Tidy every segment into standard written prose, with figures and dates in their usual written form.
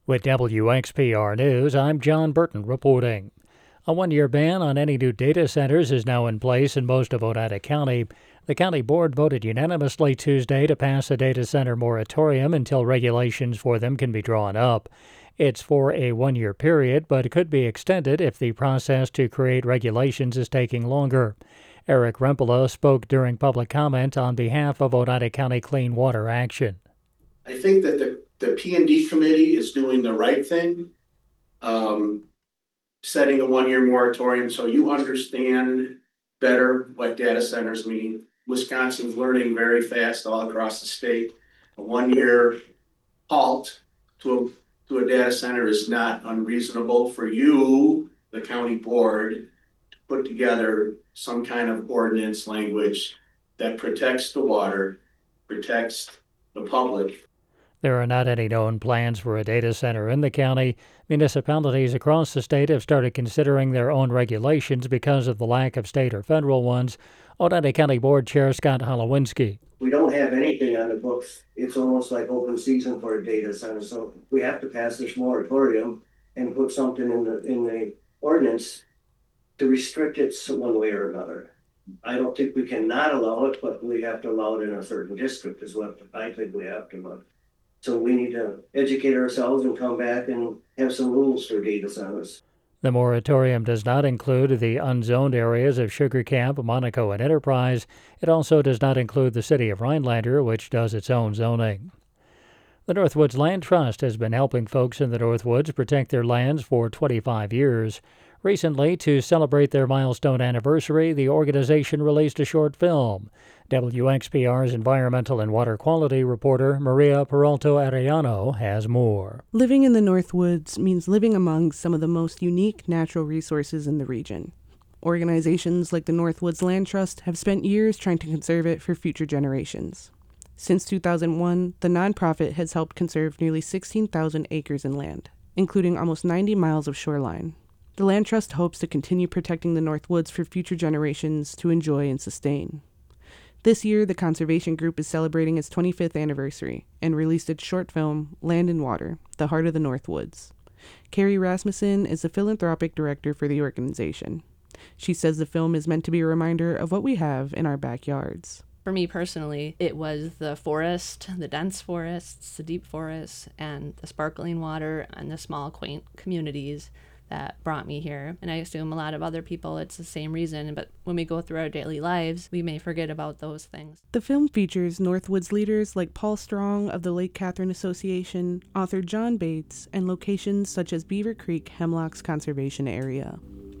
With WXPR News, I'm John Burton reporting. A one-year ban on any new data centers is now in place in most of Oneida County. The county board voted unanimously Tuesday to pass a data center moratorium until regulations for them can be drawn up. It's for a one-year period, but could be extended if the process to create regulations is taking longer. Eric Rempela spoke during public comment on behalf of Oneida County Clean Water Action. I think that the P&D committee is doing the right thing, setting a one-year moratorium so you understand better what data centers mean. Wisconsin's learning very fast all across the state. A one-year halt to a data center is not unreasonable for you, the county board, to put together some kind of ordinance language that protects the water, protects the public. There are not any known plans for a data center in the county. Municipalities across the state have started considering their own regulations because of the lack of state or federal ones. Oneida County Board Chair Scott Holowinski. We don't have anything on the books. It's almost like open season for a data center. So we have to pass this moratorium and put something in the ordinance to restrict it one way or another. I don't think we can not allow it, but we have to allow it in a certain district is what I think we have to. So we need to educate ourselves and come back and have some rules for data centers. The moratorium does not include the unzoned areas of Sugar Camp, Monaco, and Enterprise. It also does not include the city of Rhinelander, which does its own zoning. The Northwoods Land Trust has been helping folks in the Northwoods protect their lands for 25 years. Recently, to celebrate their milestone anniversary, the organization released a short film. WXPR's environmental and water quality reporter Maria Peralta Arellano has more. Living in the Northwoods means living among some of the most unique natural resources in the region. Organizations like the Northwoods Land Trust have spent years trying to conserve it for future generations. Since 2001, the nonprofit has helped conserve nearly 16,000 acres in land, including almost 90 miles of shoreline. The Land Trust hopes to continue protecting the Northwoods for future generations to enjoy and sustain. This year, the conservation group is celebrating its 25th anniversary and released its short film, Land and Water, The Heart of the Northwoods. Carrie Rasmussen is the philanthropic director for the organization. She says the film is meant to be a reminder of what we have in our backyards. For me personally, it was the forest, the dense forests, the deep forests, and the sparkling water and the small, quaint communities that brought me here. And I assume a lot of other people, it's the same reason, but when we go through our daily lives, we may forget about those things. The film features Northwoods leaders like Paul Strong of the Lake Catherine Association, author John Bates, and locations such as Beaver Creek Hemlocks Conservation Area.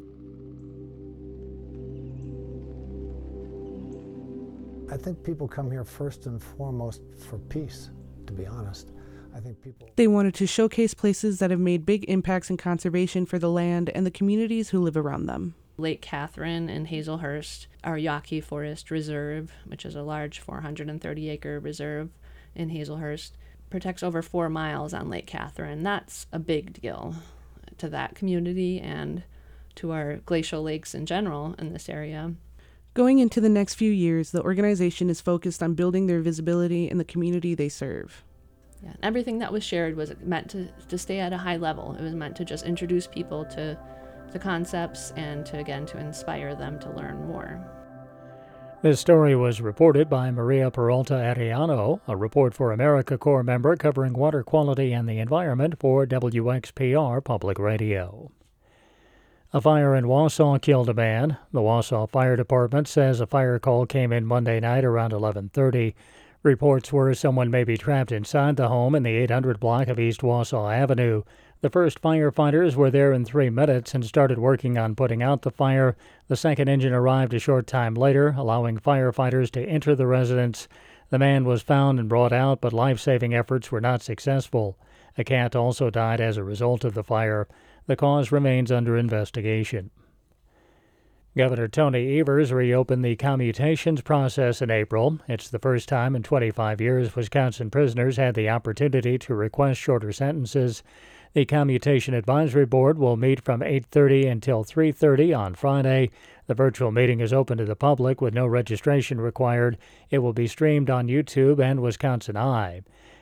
I think people come here first and foremost for peace, to be honest. They wanted to showcase places that have made big impacts in conservation for the land and the communities who live around them. Lake Catherine and Hazelhurst, our Yawkey Forest Reserve, which is a large 430-acre reserve in Hazelhurst, protects over 4 miles on Lake Catherine. That's a big deal to that community and to our glacial lakes in general in this area. Going into the next few years, the organization is focused on building their visibility in the community they serve. Yeah, everything that was shared was meant to stay at a high level. It was meant to just introduce people to the concepts and to inspire them to learn more. This story was reported by Maria Peralta Arellano, a Report for America Corps member covering water quality and the environment for WXPR Public Radio. A fire in Wausau killed a man. The Wausau Fire Department says a fire call came in Monday night around 11:30. Reports were someone may be trapped inside the home in the 800 block of East Wausau Avenue. The first firefighters were there in 3 minutes and started working on putting out the fire. The second engine arrived a short time later, allowing firefighters to enter the residence. The man was found and brought out, but life-saving efforts were not successful. A cat also died as a result of the fire. The cause remains under investigation. Governor Tony Evers reopened the commutations process in April. It's the first time in 25 years Wisconsin prisoners had the opportunity to request shorter sentences. The Commutation Advisory Board will meet from 8:30 until 3:30 on Friday. The virtual meeting is open to the public with no registration required. It will be streamed on YouTube and Wisconsin Eye.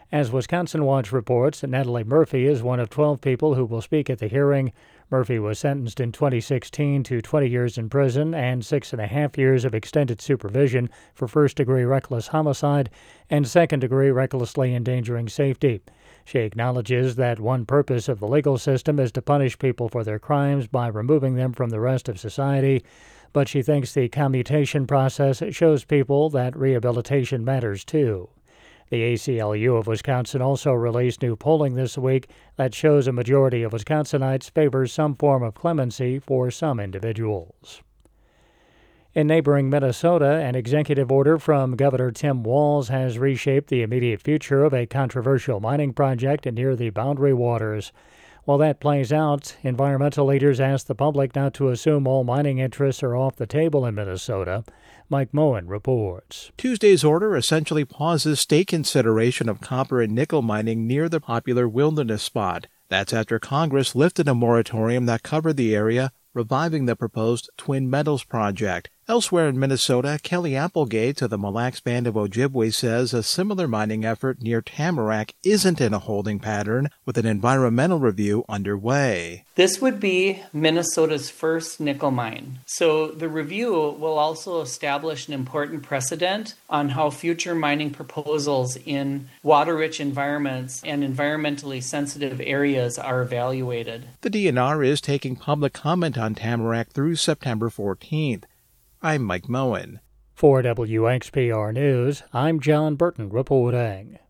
As Wisconsin Watch reports, Natalie Murphy is one of 12 people who will speak at the hearing. Murphy was sentenced in 2016 to 20 years in prison and 6.5 years of extended supervision for first-degree reckless homicide and second-degree recklessly endangering safety. She acknowledges that one purpose of the legal system is to punish people for their crimes by removing them from the rest of society, but she thinks the commutation process shows people that rehabilitation matters too. The ACLU of Wisconsin also released new polling this week that shows a majority of Wisconsinites favor some form of clemency for some individuals. In neighboring Minnesota, an executive order from Governor Tim Walz has reshaped the immediate future of a controversial mining project near the Boundary Waters. While that plays out, environmental leaders asked the public not to assume all mining interests are off the table in Minnesota. Mike Moen reports. Tuesday's order essentially pauses state consideration of copper and nickel mining near the popular wilderness spot. That's after Congress lifted a moratorium that covered the area, reviving the proposed Twin Metals project. Elsewhere in Minnesota, Kelly Applegate of the Mille Lacs Band of Ojibwe says a similar mining effort near Tamarack isn't in a holding pattern, with an environmental review underway. This would be Minnesota's first nickel mine. So the review will also establish an important precedent on how future mining proposals in water-rich environments and environmentally sensitive areas are evaluated. The DNR is taking public comment on Tamarack through September 14th. I'm Mike Moen. For WXPR News, I'm John Burton reporting.